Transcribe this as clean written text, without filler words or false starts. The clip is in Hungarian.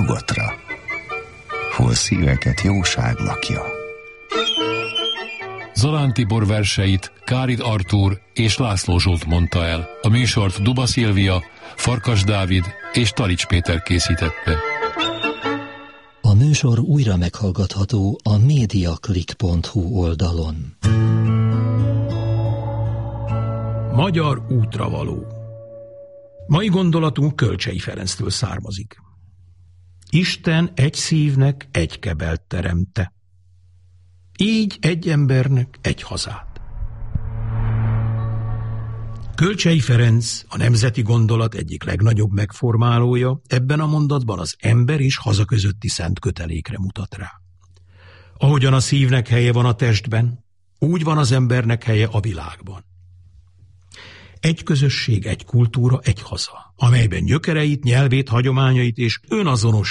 nyugatra, hol szíveket jóság lakja. Zalán Tibor verseit Kárid Artúr és László Zsolt mondta el. A műsort Duba Szilvia, Farkas Dávid és Talics Péter készítette. A műsor újra meghallgatható a mediaclick.hu oldalon. Magyar útravaló. Mai gondolatunk Kölcsey Ferenctől származik. Isten egy szívnek egy kebelt teremte. Így egy embernek egy hazát. Kölcsey Ferenc, a nemzeti gondolat egyik legnagyobb megformálója, ebben a mondatban az ember és haza közötti szent kötelékre mutat rá. Ahogyan a szívnek helye van a testben, úgy van az embernek helye a világban. Egy közösség, egy kultúra, egy haza, amelyben gyökereit, nyelvét, hagyományait és önazonos